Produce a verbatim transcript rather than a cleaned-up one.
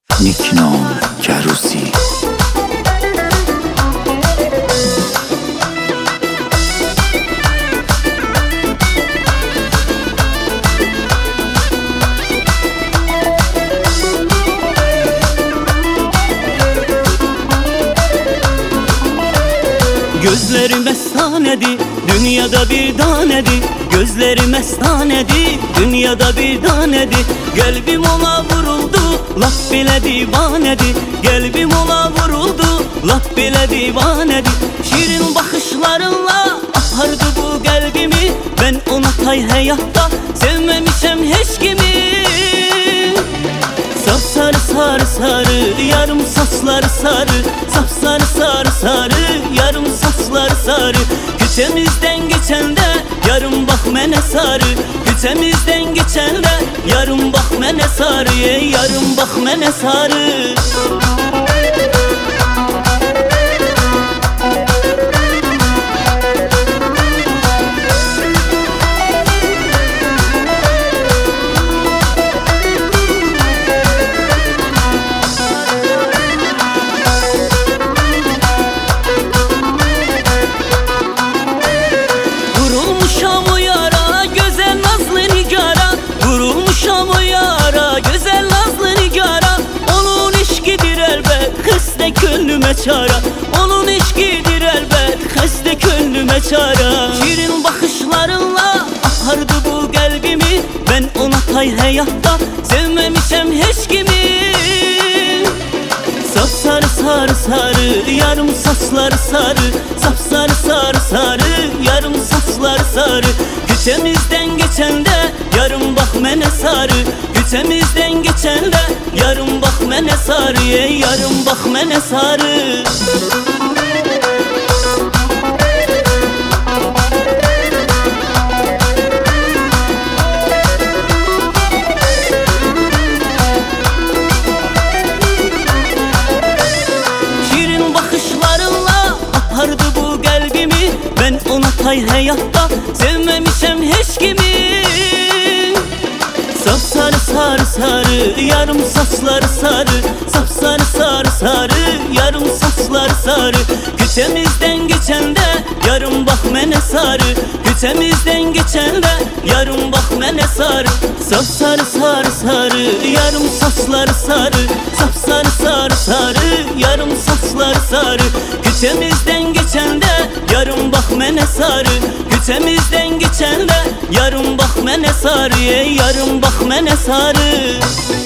Nikno Carusi. Gözlerim efsanedi, dünyada bir tanedi. Gözlerim efsanedi, dünyada bir tanedi. Kalbim ona vuruldu, laf bile divanedi. Kalbim ona vuruldu, laf bile divanedi. Şirin bakışlarınla apardı bu kalbimi. Ben ona tay hayatta sevmemişem hiç kimi. Sapsarı sarı sarı, yarım saçları sarı. Sapsarı sarı sarı, yarım saçları sarı. Küçemizden geçen de yarım bak mene sarı. Küçemizden geçen de yarım bak mene sarı. Yarım bak mene sarı. Gönlüme çara, onun işkidir elbet. Heste gönlüme çara. Şirin bakışlarınla apardı bu kalbimi. Ben ona tay hayatta sevmemişem hiç kimi. Sapsarı sarı sarı, yarım saçları sarı. Sapsarı sarı sarı, yarım saçları sarı. Küçemizden geçen de yarım bak mene sarı. Küçemizden geçen de yarım bak mene sarı. Yarım bak mene sarı. Şirin bakışlarınla apardı bu kalbimi. Ben ona tay hayatta sevmemişem hiç kimi. Sapsarı sarı sarı, yarım saçları sarı. Sapsarı sarı sarı, yarım saçları sarı. Küçemizden geçen de yarım bak mene sarı. Küçemizden geçen de yarım bak mene sarı. Sapsarı sarı sarı, yarım saçları sarı. Sapsarı sarı sarı, yarım saçları sarı. Küçemizden geçen de yarım bak mene sarı. Küçemizden geçen de yarım bak mene sarı. Yarım bak mene sarı.